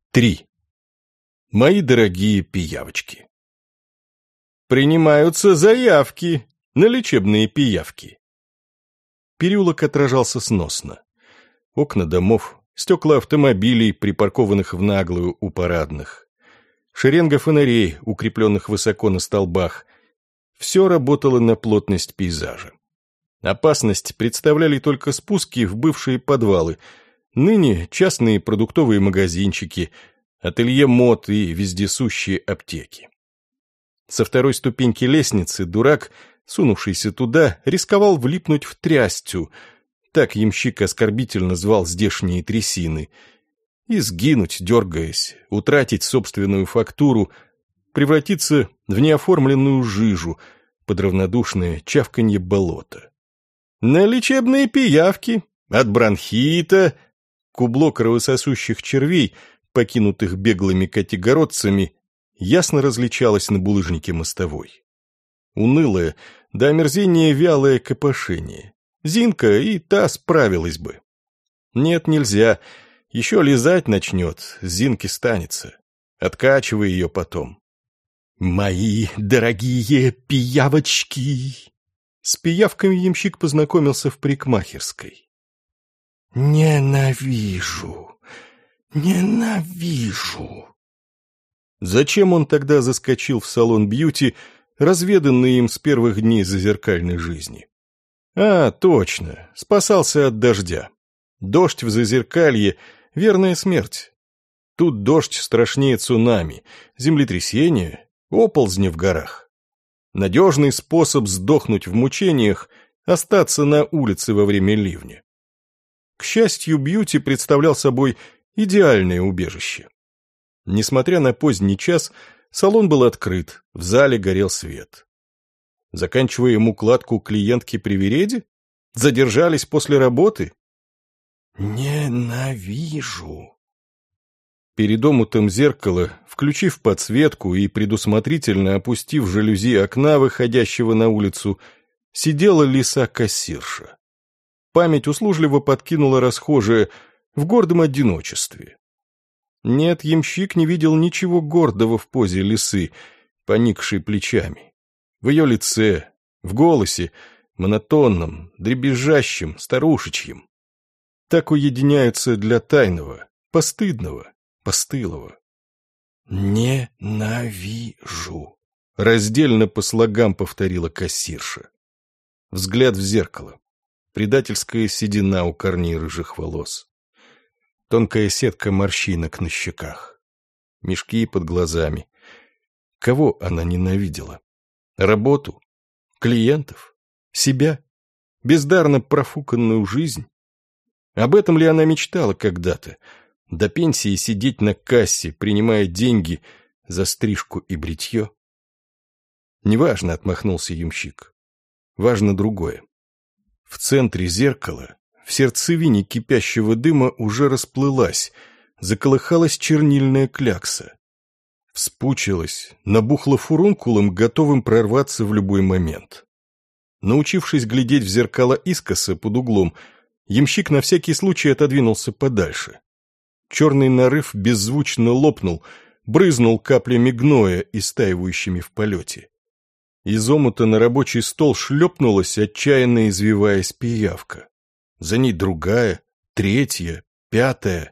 3. Мои дорогие пиявочки. Принимаются заявки на лечебные пиявки. Переулок отражался сносно. Окна домов, стекла автомобилей, припаркованных в наглую у парадных. Шеренга фонарей, укрепленных высоко на столбах. Все работало на плотность пейзажа. Опасность представляли только спуски в бывшие подвалы, ныне частные продуктовые магазинчики, ателье мод и вездесущие аптеки. Со второй ступеньки лестницы дурак, сунувшийся туда, рисковал влипнуть в трястью, так ямщик оскорбительно звал здешние трясины, и сгинуть, дергаясь, утратить собственную фактуру, превратиться в неоформленную жижу под равнодушное чавканье болота. На лечебные пиявки, от бронхита, кубло кровососущих червей, покинутых беглыми котигородцами, ясно различалось на булыжнике мостовой. Унылое, до омерзения вялое копошение. Зинка и та справилась бы. Нет, нельзя. Еще лизать начнет, Зинке станется. Откачивай ее потом. «Мои дорогие пиявочки!» С пиявками ямщик познакомился в парикмахерской. «Ненавижу! Ненавижу!» Зачем он тогда заскочил в салон бьюти, разведанный им с первых дней зазеркальной жизни? А, точно, спасался от дождя. Дождь в зазеркалье — верная смерть. Тут дождь страшнее цунами, землетрясения, оползни в горах. Надежный способ сдохнуть в мучениях — остаться на улице во время ливня. К счастью, бьюти представлял собой идеальное убежище. Несмотря на поздний час, салон был открыт, в зале горел свет. Заканчиваем укладку клиентки привереди? Задержались после работы? Ненавижу. Перед омутом зеркала, включив подсветку и предусмотрительно опустив жалюзи окна, выходящего на улицу, сидела лиса-кассирша. Память услужливо подкинула расхожее в гордом одиночестве. Нет, ямщик не видел ничего гордого в позе лисы, поникшей плечами. В ее лице, в голосе, монотонном, дребезжащем, старушечьем. Так уединяются для тайного, постыдного, постылого. «Ненавижу», — раздельно по слогам повторила кассирша. Взгляд в зеркало. Предательская седина у корней рыжих волос. Тонкая сетка морщинок на щеках. Мешки под глазами. Кого она ненавидела? Работу? Клиентов? Себя? Бездарно профуканную жизнь? Об этом ли она мечтала когда-то? До пенсии сидеть на кассе, принимая деньги за стрижку и бритье? Неважно, отмахнулся ямщик. Важно другое. В центре зеркала, в сердцевине кипящего дыма уже расплылась, заколыхалась чернильная клякса. Вспучилась, набухла фурункулом, готовым прорваться в любой момент. Научившись глядеть в зеркало искоса под углом, ямщик на всякий случай отодвинулся подальше. Черный нарыв беззвучно лопнул, брызнул каплями гноя, истаивающими в полете. Из омута на рабочий стол шлепнулась, отчаянно извиваясь, пиявка. За ней другая, третья, пятая.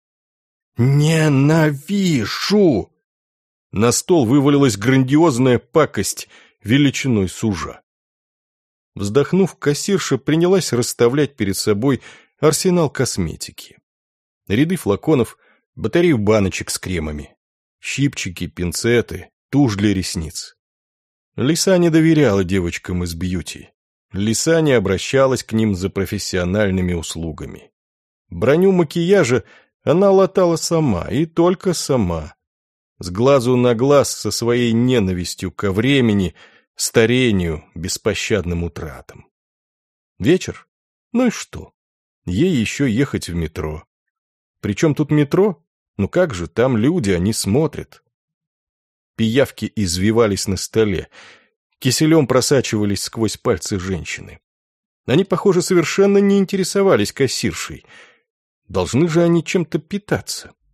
«Ненавижу!» На стол вывалилась грандиозная пакость величиной с ужа. Вздохнув, кассирша принялась расставлять перед собой арсенал косметики. Ряды флаконов, батареи баночек с кремами, щипчики, пинцеты, тушь для ресниц. Лиса не доверяла девочкам из бьюти. Лиса не обращалась к ним за профессиональными услугами. Броню макияжа она латала сама, и только сама. С глазу на глаз со своей ненавистью ко времени, старению, беспощадным утратам. Вечер? Ну и что? Ей еще ехать в метро. Причем тут метро? Ну как же, там люди, они смотрят. Пиявки извивались на столе, киселем просачивались сквозь пальцы женщины. Они, похоже, совершенно не интересовались кассиршей. Должны же они чем-то питаться.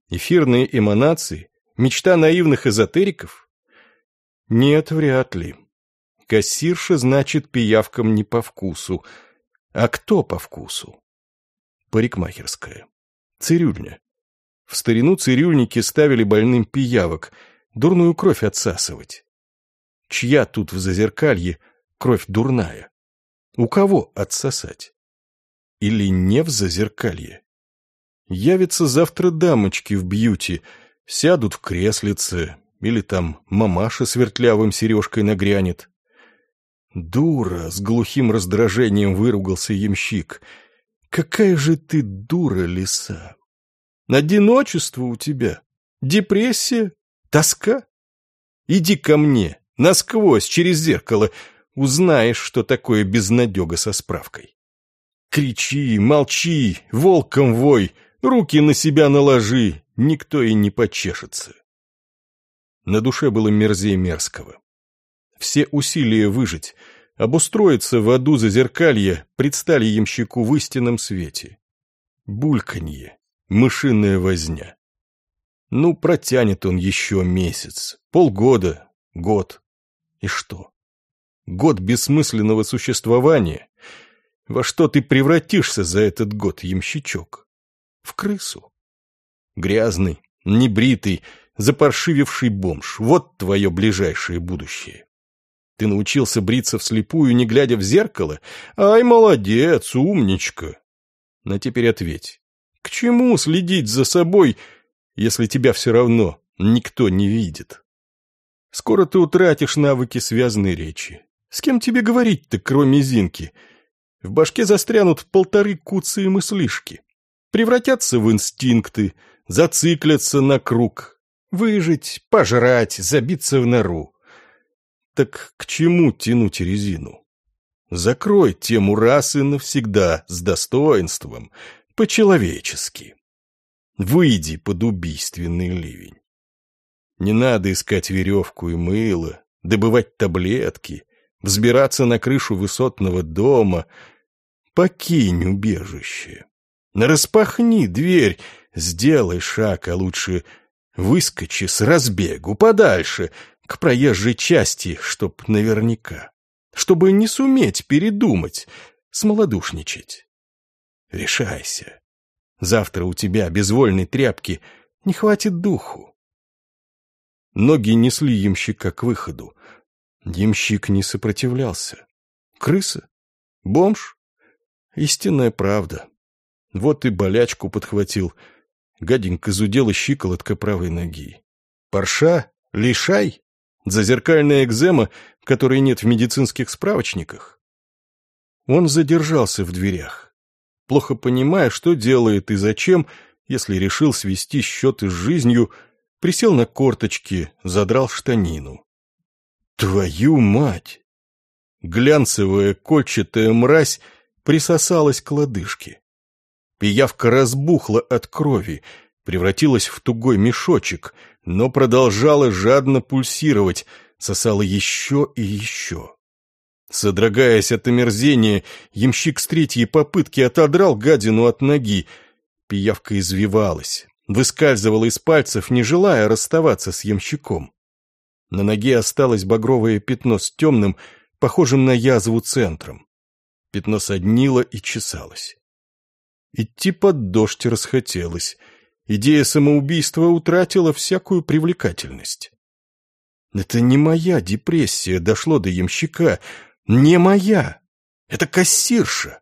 Эфирные эманации? Мечта наивных эзотериков? Нет, вряд ли. Кассирша, значит, пиявкам не по вкусу. А кто по вкусу? Парикмахерская. Цирюльня. В старину цирюльники ставили больным пиявок, дурную кровь отсасывать. Чья тут в Зазеркалье кровь дурная? У кого отсосать? Или не в Зазеркалье? Явятся завтра дамочки в бьюти, сядут в креслице, или там мамаша с вертлявым сережкой нагрянет. «Дура!» — с глухим раздражением выругался ямщик. «Какая же ты дура, лиса! Одиночество у тебя, депрессия, тоска? Иди ко мне, насквозь, через зеркало, узнаешь, что такое безнадега со справкой. Кричи, молчи, волком вой, руки на себя наложи, никто и не почешется». На душе было мерзей мерзкого. Все усилия выжить, обустроиться в аду Зазеркалья предстали ямщику в истинном свете. Бульканье, мышиная возня. Ну, протянет он еще месяц, полгода, год. И что? Год бессмысленного существования? Во что ты превратишься за этот год, ямщичок? В крысу? Грязный, небритый, запаршививший бомж. Вот твое ближайшее будущее. Ты научился бриться вслепую, не глядя в зеркало? Ай, молодец, умничка. Но теперь ответь, к чему следить за собой, если тебя все равно никто не видит? Скоро ты утратишь навыки связанной речи. С кем тебе говорить-то, кроме Зинки? В башке застрянут 1,5 куцые мыслишки. Превратятся в инстинкты, зациклятся на круг. Выжить, пожрать, забиться в нору. Так к чему тянуть резину? Закрой тему раз и навсегда, с достоинством, по-человечески. Выйди под убийственный ливень. Не надо искать веревку и мыло, добывать таблетки, взбираться на крышу высотного дома. Покинь убежище. Распахни дверь, сделай шаг, а лучше выскочи с разбегу подальше, к проезжей части, чтоб наверняка, чтобы не суметь передумать, смолодушничать. Решайся. Завтра у тебя безвольной тряпки не хватит духу. Ноги несли ямщика к выходу. Ямщик не сопротивлялся. Крыса? Бомж? Истинная правда. Вот и болячку подхватил. Гаденько зудела щиколотка правой ноги. Парша? Лишай? Зазеркальная экзема, которой нет в медицинских справочниках? Он задержался в дверях, плохо понимая, что делает и зачем, если решил свести счеты с жизнью, присел на корточки, задрал штанину. Твою мать! Глянцевая кольчатая мразь присосалась к лодыжке. Пиявка разбухла от крови, превратилась в тугой мешочек, но продолжала жадно пульсировать, сосала еще и еще. Содрогаясь от омерзения, ямщик с 3-й попытки отодрал гадину от ноги. Пиявка извивалась, выскальзывала из пальцев, не желая расставаться с ямщиком. На ноге осталось багровое пятно с темным, похожим на язву центром. Пятно соднило и чесалось. Идти под дождь расхотелось. Идея самоубийства утратила всякую привлекательность. Это не моя депрессия дошло до ямщика. Не моя. Это кассирша.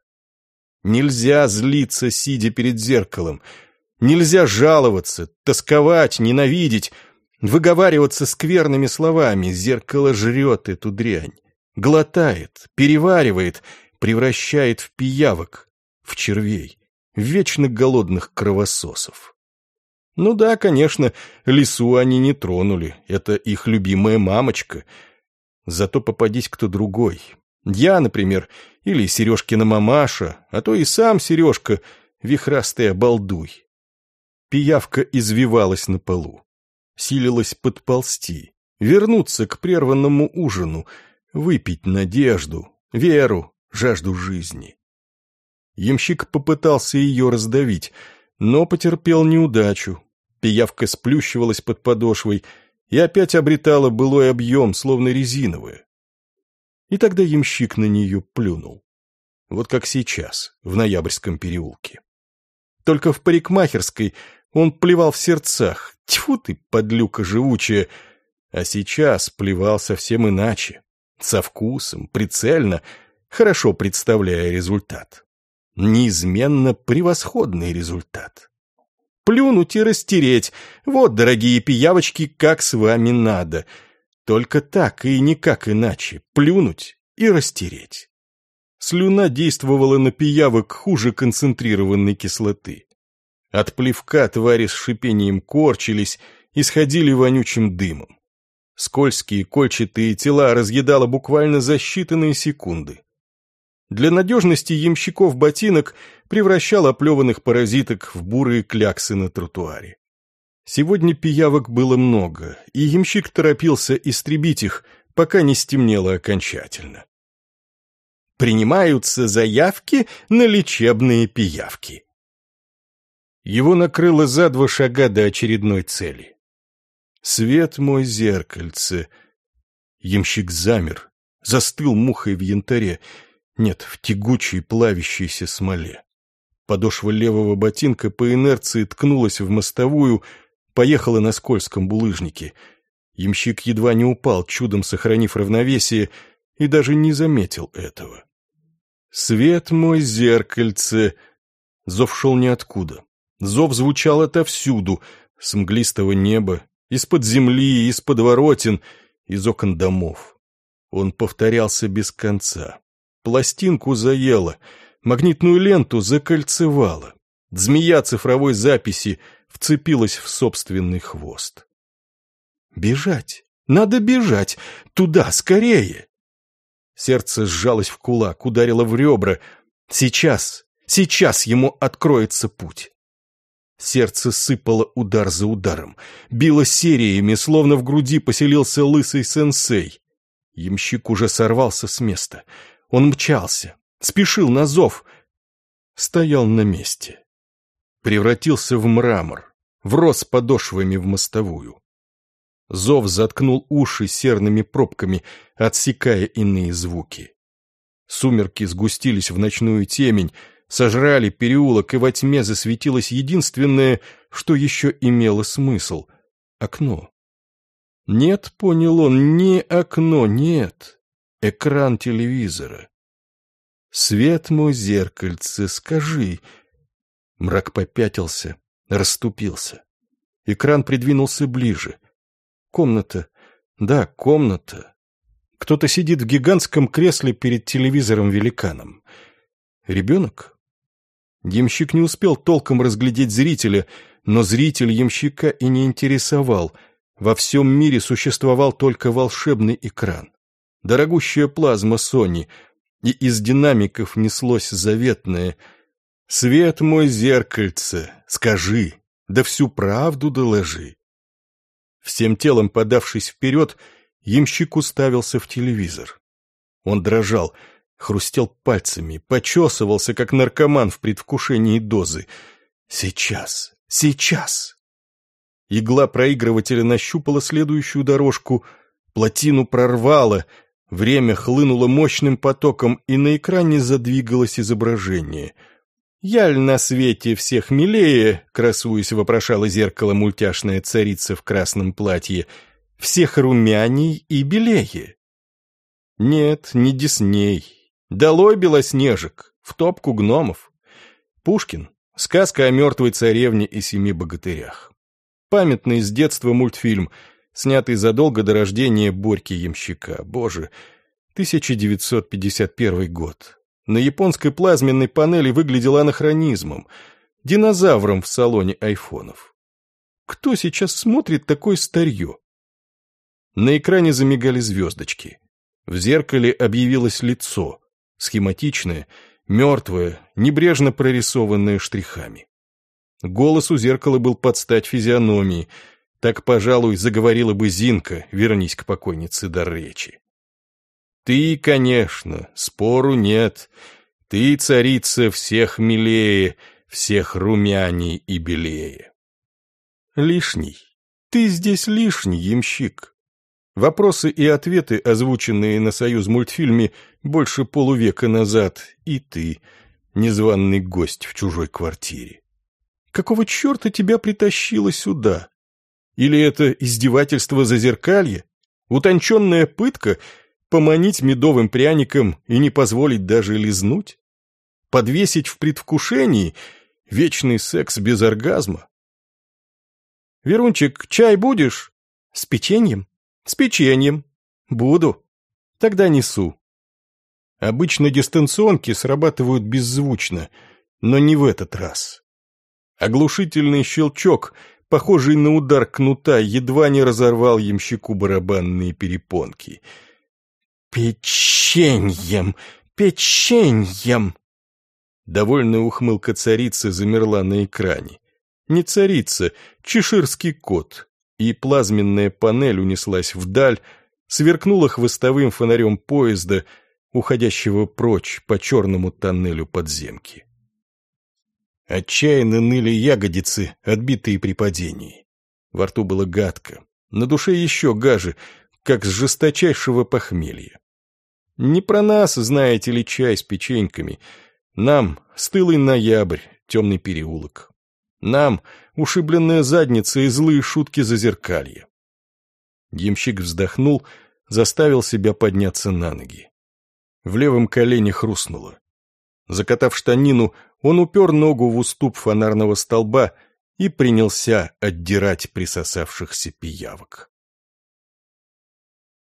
Нельзя злиться, сидя перед зеркалом. Нельзя жаловаться, тосковать, ненавидеть, выговариваться скверными словами. Зеркало жрет эту дрянь. Глотает, переваривает, превращает в пиявок, в червей, в вечно голодных кровососов. Ну да, конечно, лису они не тронули, это их любимая мамочка. Зато попадись кто другой. Я, например, или Сережкина мамаша, а то и сам Сережка, вихрастый обалдуй. Пиявка извивалась на полу, силилась подползти, вернуться к прерванному ужину, выпить надежду, веру, жажду жизни. Ямщик попытался ее раздавить, но потерпел неудачу. Пиявка сплющивалась под подошвой и опять обретала былой объем, словно резиновая. И тогда ямщик на нее плюнул. Вот как сейчас, в Ноябрьском переулке. Только в парикмахерской он плевал в сердцах. Тьфу ты, подлюка живучая! А сейчас плевал совсем иначе. Со вкусом, прицельно, хорошо представляя результат. Неизменно превосходный результат. Плюнуть и растереть. Вот, дорогие пиявочки, как с вами надо. Только так и никак иначе. Плюнуть и растереть. Слюна действовала на пиявок хуже концентрированной кислоты. От плевка твари с шипением корчились и сходили вонючим дымом. Скользкие кольчатые тела разъедало буквально за считанные секунды. Для надежности ямщиков ботинок превращал оплеванных паразиток в бурые кляксы на тротуаре. Сегодня пиявок было много, и ямщик торопился истребить их, пока не стемнело окончательно. Принимаются заявки на лечебные пиявки. Его накрыло за 2 шага до очередной цели. Свет мой зеркальце. Ямщик замер, застыл мухой в янтаре, нет, в тягучей плавящейся смоле. Подошва левого ботинка по инерции ткнулась в мостовую, поехала на скользком булыжнике. Ямщик едва не упал, чудом сохранив равновесие, и даже не заметил этого. Свет мой зеркальце. Зов шел ниоткуда. Зов звучал отовсюду, с мглистого неба, из-под земли, из подворотен, из окон домов. Он повторялся без конца. Пластинку заело, магнитную ленту закольцевало. Змея цифровой записи вцепилась в собственный хвост. Бежать! Надо бежать! Туда, скорее! Сердце сжалось в кулак, ударило в ребра. Сейчас ему откроется путь. Сердце сыпало удар за ударом, било сериями, словно в груди поселился лысый сенсей. Ямщик уже сорвался с места. Он мчался, спешил на зов. Стоял на месте. Превратился в мрамор, врос подошвами в мостовую. Зов заткнул уши серными пробками, отсекая иные звуки. Сумерки сгустились в ночную темень, сожрали переулок, и во тьме засветилось единственное, что еще имело смысл — окно. Нет, понял он, не окно, нет. Экран телевизора. Свет мой зеркальце, скажи. Мрак попятился, расступился. Экран придвинулся ближе. Комната. Да, комната. Кто-то сидит в гигантском кресле перед телевизором-великаном. Ребенок? Ямщик не успел толком разглядеть зрителя, но зритель ямщика и не интересовал. Во всем мире существовал только волшебный экран. Дорогущая плазма Sony, и из динамиков неслось заветное: «Свет мой зеркальце, скажи, да всю правду доложи». Всем телом подавшись вперед, ямщик уставился в телевизор. Он дрожал, хрустел пальцами, почесывался, как наркоман в предвкушении дозы. Сейчас, сейчас. Игла проигрывателя нащупала следующую дорожку, плотину прорвала, время хлынуло мощным потоком, и на экране задвигалось изображение. «Яль на свете всех милее», — красуясь, вопрошала зеркало мультяшная царица в красном платье, «всех румяней и белее». Нет, не Дисней. Долой Белоснежек, в топку гномов. Пушкин. Сказка о мертвой царевне и 7 богатырях. Памятный с детства мультфильм, снятый задолго до рождения Борьки Ямщика. Боже, 1951 год. На японской плазменной панели выглядел анахронизмом, динозавром в салоне айфонов. Кто сейчас смотрит такое старье? На экране замигали звездочки. В зеркале объявилось лицо, схематичное, мертвое, небрежно прорисованное штрихами. Голос у зеркала был под стать физиономии. Так, пожалуй, заговорила бы Зинка, вернись к покойнице дар речи. Ты, конечно, спору нет. Ты, царица, всех милее, всех румяней и белее. Лишний. Ты здесь лишний, ямщик. Вопросы и ответы, озвученные на «Союзмультфильме» больше полувека назад, и ты, незваный гость в чужой квартире. Какого черта тебя притащило сюда? Или это издевательство зазеркалья? Утонченная пытка — поманить медовым пряником и не позволить даже лизнуть? Подвесить в предвкушении — вечный секс без оргазма? «Верунчик, чай будешь?» «С печеньем?» «С печеньем. Буду. Тогда несу». Обычно дистанционки срабатывают беззвучно, но не в этот раз. Оглушительный щелчок, похожий на удар кнута, едва не разорвал ямщику барабанные перепонки. «Печеньем! Печеньем!» Довольная ухмылка царицы замерла на экране. Не царица, чеширский кот. И плазменная панель унеслась вдаль, сверкнула хвостовым фонарем поезда, уходящего прочь по черному тоннелю подземки. Отчаянно ныли ягодицы, отбитые при падении. Во рту было гадко, на душе еще гаже, как с жесточайшего похмелья. Не про нас, знаете ли, чай с печеньками. Нам стылый ноябрь, темный переулок. Нам ушибленная задница и злые шутки зазеркалья. Ямщик вздохнул, заставил себя подняться на ноги. В левом колене хрустнуло. Закатав штанину, он упер ногу в уступ фонарного столба и принялся отдирать присосавшихся пиявок.